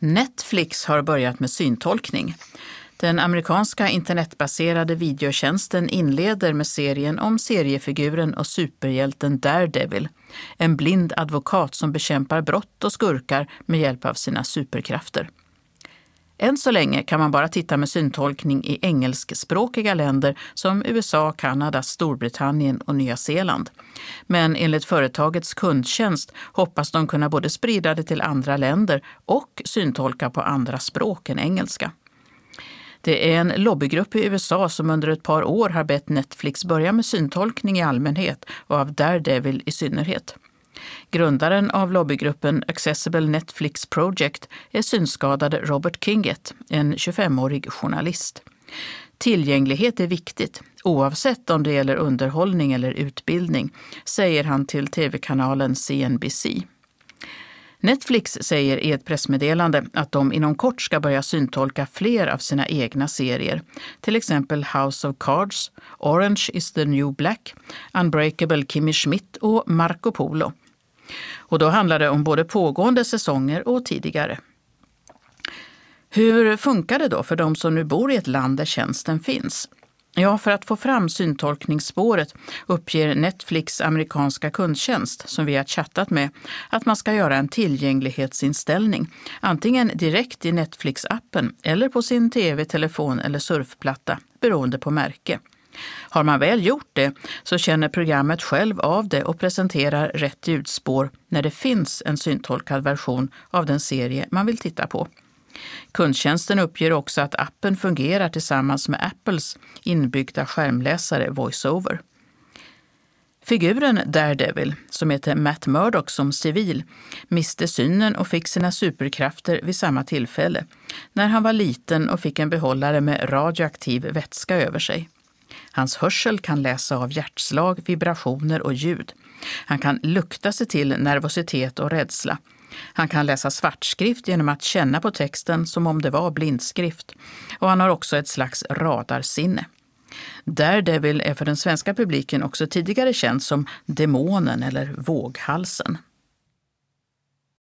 Netflix har börjat med syntolkning. Den amerikanska internetbaserade videotjänsten inleder med serien om seriefiguren och superhjälten Daredevil, en blind advokat som bekämpar brott och skurkar med hjälp av sina superkrafter. Än så länge kan man bara titta med syntolkning i engelskspråkiga länder som USA, Kanada, Storbritannien och Nya Zeeland. Men enligt företagets kundtjänst hoppas de kunna både sprida det till andra länder och syntolka på andra språk än engelska. Det är en lobbygrupp i USA som under ett par år har bett Netflix börja med syntolkning i allmänhet och av Daredevil i synnerhet. Grundaren av lobbygruppen Accessible Netflix Project är synskadade Robert Kinget, en 25-årig journalist. Tillgänglighet är viktigt, oavsett om det gäller underhållning eller utbildning, säger han till tv-kanalen CNBC. Netflix säger i ett pressmeddelande att de inom kort ska börja syntolka fler av sina egna serier, till exempel House of Cards, Orange is the New Black, Unbreakable Kimmy Schmidt och Marco Polo. Och då handlar det om både pågående säsonger och tidigare. Hur funkar det då för de som nu bor i ett land där tjänsten finns? Ja, för att få fram syntolkningsspåret uppger Netflix amerikanska kundtjänst, som vi har chattat med, att man ska göra en tillgänglighetsinställning, antingen direkt i Netflix-appen eller på sin tv, telefon eller surfplatta, beroende på märke. Har man väl gjort det så känner programmet själv av det och presenterar rätt ljudspår när det finns en syntolkad version av den serie man vill titta på. Kundtjänsten uppger också att appen fungerar tillsammans med Apples inbyggda skärmläsare VoiceOver. Figuren Daredevil, som heter Matt Murdock som civil, miste synen och fick sina superkrafter vid samma tillfälle, när han var liten och fick en behållare med radioaktiv vätska över sig. Hans hörsel kan läsa av hjärtslag, vibrationer och ljud. Han kan lukta sig till nervositet och rädsla. Han kan läsa svartskrift genom att känna på texten som om det var blindskrift. Och han har också ett slags radarsinne. Daredevil är för den svenska publiken också tidigare känd som demonen eller våghalsen.